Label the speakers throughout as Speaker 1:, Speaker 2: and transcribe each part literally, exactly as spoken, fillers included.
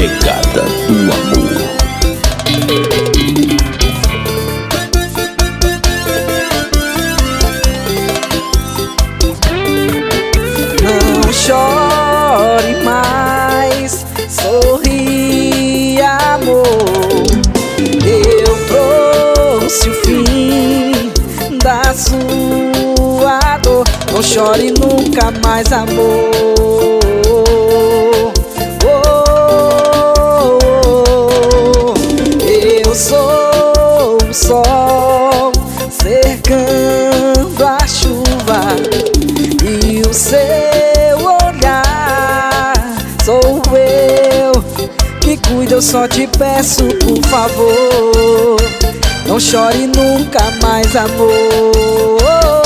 Speaker 1: Pegada do amor.
Speaker 2: Não chore mais, sorri, amor. Eu trouxe o fim da sua dor. Não chore nunca mais, amor. Oh, oh, oh. Eu sou o sol cercando a chuva, e o seu olhar sou eu que cuido. Eu só te peço, por favor, não chore nunca mais, amor.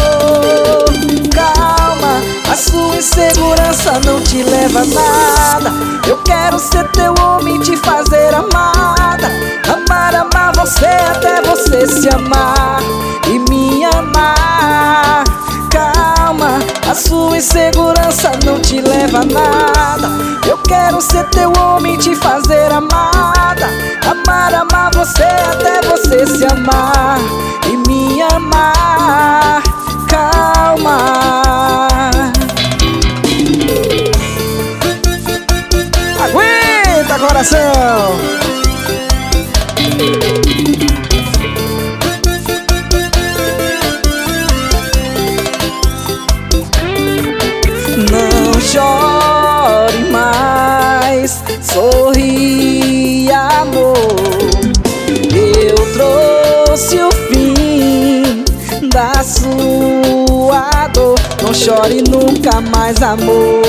Speaker 2: Calma, a sua insegurança não te leva a nada. Eu quero ser teu homem, te fazer amada. Amar, amar você até você se amar e me amar. Calma, a sua insegurança não te leva a nada. Eu quero ser teu homem, te fazer amada. Amar, amar você até você se amar e me amar. Calma, aguenta, coração. Não chore mais, sorri, amor. Eu trouxe o fim da sua dor. Não chore nunca mais, amor.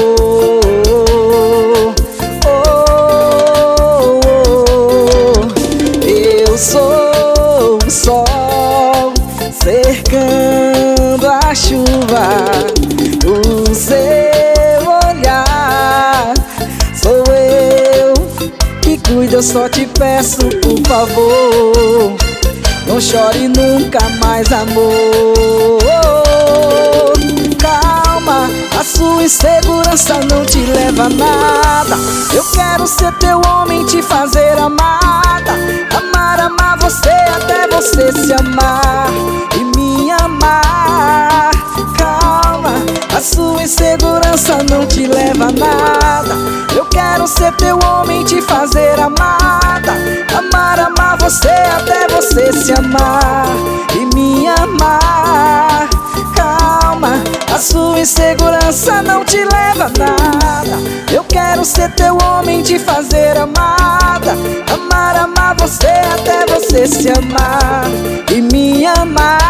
Speaker 2: Oh, oh, oh. Eu sou o sol cercando a chuva, o seu olhar sou eu que cuido. Eu só te peço, por favor, não chore nunca mais, amor. Calma, a sua insegurança não te leva a nada. Eu quero ser teu homem, te fazer amada. Amar, amar você até você se amar e me amar. Calma, a sua insegurança não te leva a nada. Eu quero ser teu homem, te fazer amada. Amar, amar você até você se amar e me amar. Calma, a sua insegurança não te leva a nada. Eu quero ser teu homem, te fazer amada. Amar, amar você até você se amar e me amar.